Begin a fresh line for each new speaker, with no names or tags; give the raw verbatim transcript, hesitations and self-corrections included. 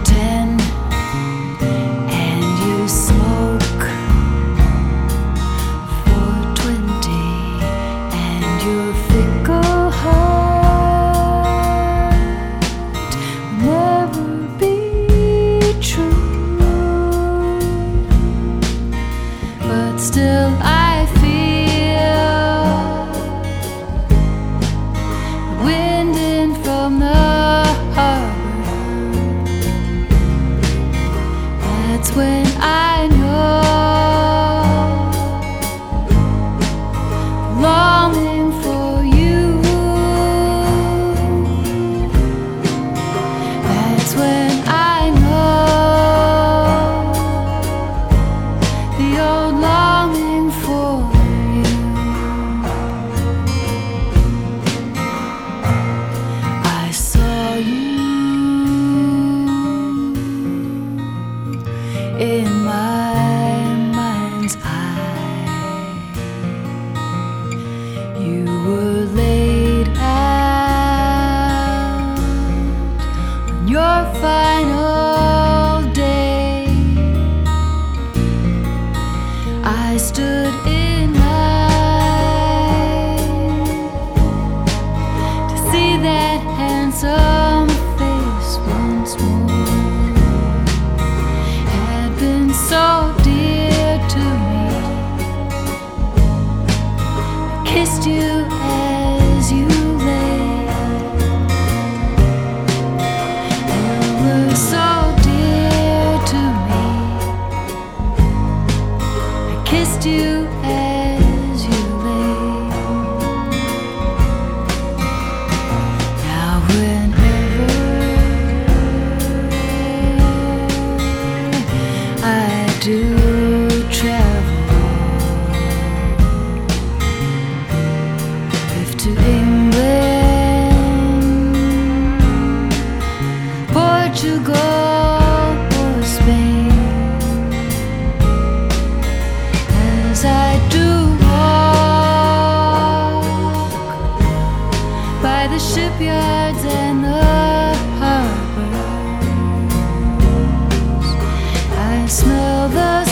ten and you smoke for twenty, and your fickle heart will never be true, but still I feel the wind in from the harbor. That's when I know longing for you. That's when I know the old longing for you. I saw you in my mind's eye. You were laid out on your final day. I stood in line to see that handsome face once more. Had been so dear to me. I kissed you as you lay. You were so dear to me. I kissed you as you lay. Now whenever I do travel, if to England, Portugal, or Spain, as I do walk by the shipyards and the harbors, I smell the